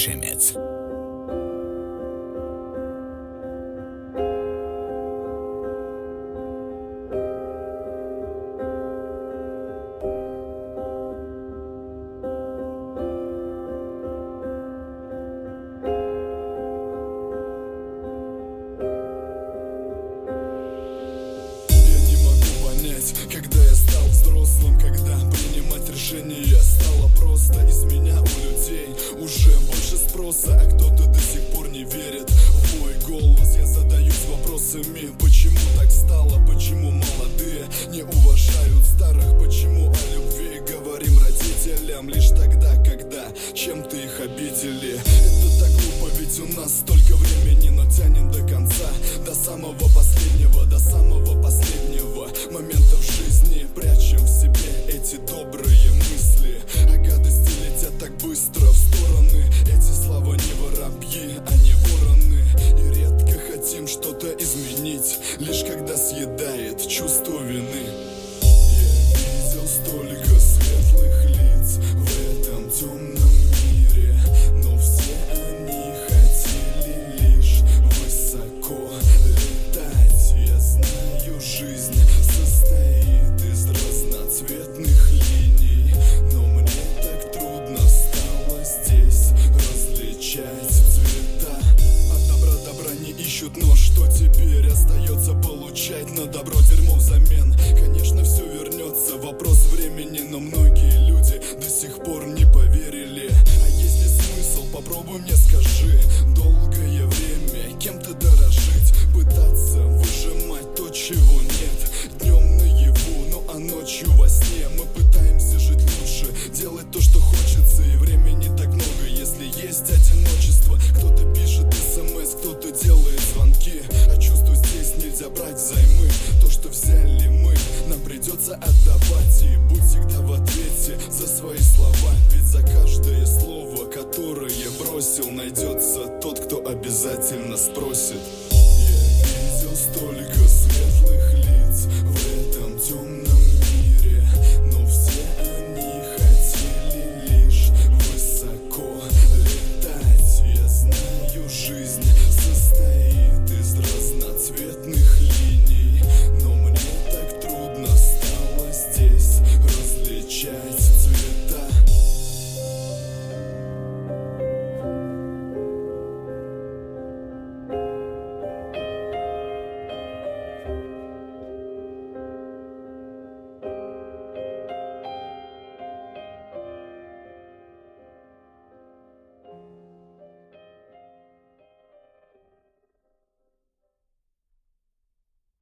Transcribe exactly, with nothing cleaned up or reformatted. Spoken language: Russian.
Ziemiec. Когда я стал взрослым, когда принимать решения стало просто, из меня у людей уже больше спроса, а кто-то до сих пор не верит в мой голос. Я задаюсь вопросами, почему так стало, почему молодые не уважают старых, почему о любви говорим родителям лишь тогда, когда чем-то их обидели. Это так глупо, ведь у нас столько времени, но тянем до конца, до самого последнего, до самого последнего момента в жизни. Прячем в себе эти добрые мысли, а гадости летят так быстро в стороны. Эти слова не воробьи, они вороны. И редко хотим что-то изменить, лишь когда съедает чувство вины. Я видел столько светлых лиц в этом темном мире, но все они хотели лишь высоко летать. Я знаю, жизнь состоит из разноцветных линий, но мне так трудно стало здесь различать цвета. От добра добра не ищут, но что теперь остается получать? На добро дерьмо взамен. Конечно, все вернется, вопрос времени, но многие люди до сих пор не поверили. А есть ли смысл? Попробуй мне скажи. Долгое время кем-то дорожить, пытаться выжимать то, чего нет. Днем наяву, ну а ночью во сне мы пытаемся жить лучше, делать то, что хочется, и времени так много, если есть одиночество. Кто-то пишет смс, кто-то делает звонки, а чувства здесь нельзя брать взаймы. То, что взяли мы, нам придется отдавать, и будь всегда в ответе за свои слова, ведь за каждое слово, которое бросил, найдется тот, кто обязательно спросит. Я видел столько светлых лиц в